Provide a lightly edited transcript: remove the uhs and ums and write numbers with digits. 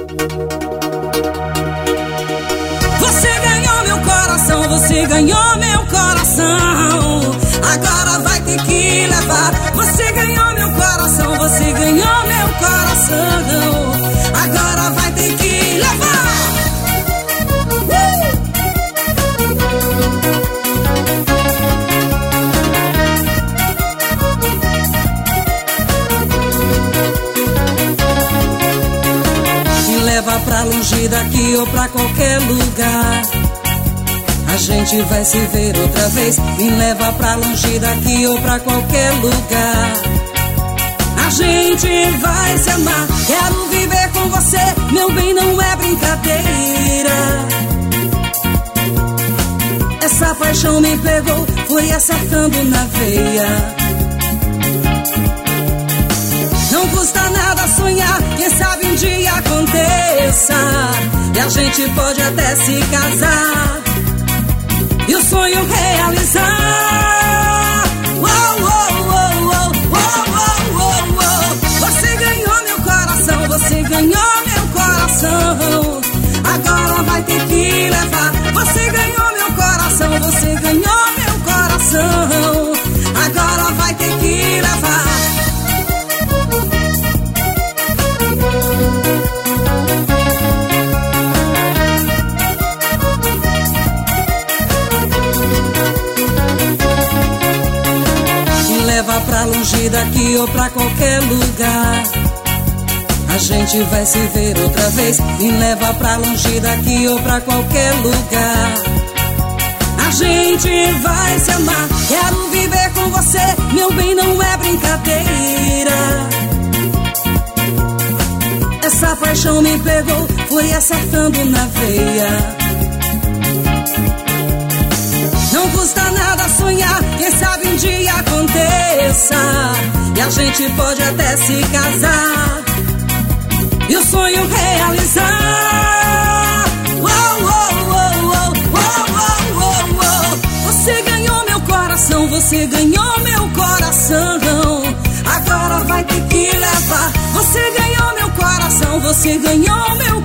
Você ganhou meu coração, você ganhou meu coração. Agora vai ter que levar. Você ganhou meu coração, você ganhou meu coração. Agora vai ter que levar. Me leva pra longe daqui ou pra qualquer lugar. A gente vai se ver outra vez. Me leva pra longe daqui ou pra qualquer lugar. A gente vai se amar. Quero viver com você, meu bem, não é brincadeira. Essa paixão me pegou, foi acertando na veia. Não custa nada sonhar, quem sabe um dia aconteça. E a gente pode até se casar e o sonho realizar. Uou, uou, uou, uou, uou, uou, uou. Você ganhou meu coração, você ganhou meu coração. Agora vai ter que levar. Você ganhou meu coração, você ganhou meu coração. Agora vai ter que levar. Leva pra longe daqui ou pra qualquer lugar. A gente vai se ver outra vez. Me leva pra longe daqui ou pra qualquer lugar. A gente vai se amar. Quero viver com você, meu bem, não é brincadeira. Essa paixão me pegou, foi acertando na veia. Não custa nada sonhar, quem sabe um dia aconteça. E a gente pode até se casar e o sonho realizar. Uou, uou, uou, uou, uou, uou, uou. Você ganhou meu coração, você ganhou meu coração. Agora vai ter que levar. Você ganhou meu coração, você ganhou meu